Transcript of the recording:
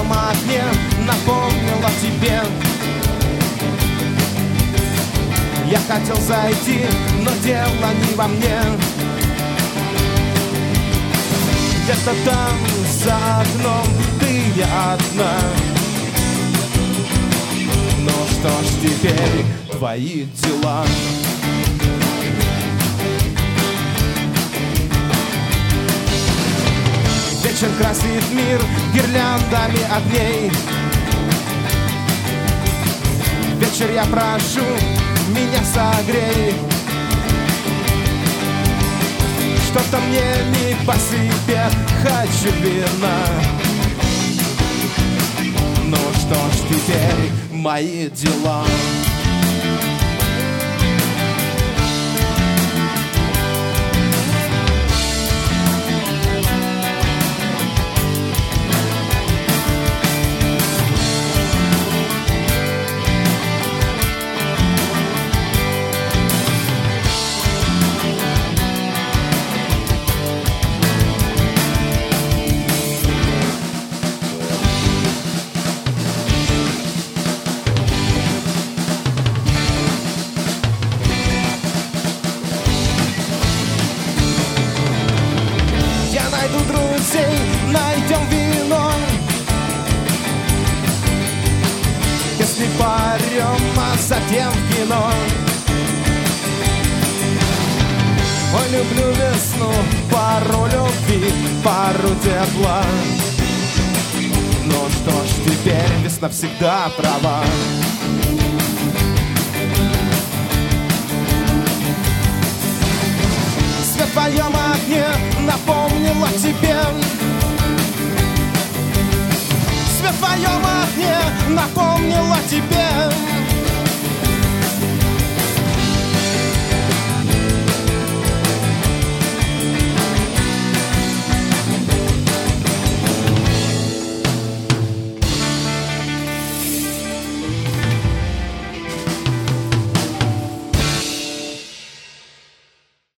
твоем окне напомнила тебе. Я хотел зайти, но дело не во мне. Где-то там за окном ты не одна. Ну что ж теперь твои дела? Вечер красит мир гирляндами огней. Вечер я прошу, меня согрей. Что-то мне не по себе, хочу вина. Ну что ж теперь мои дела? Найдем вино, если парем, а затем в кино. Ой, люблю весну, пару любви, пару тепла. Ну что ж теперь, весна всегда права. Свет в твоем окне напомнила тебе. Свет в твоем окне напомнила тебе.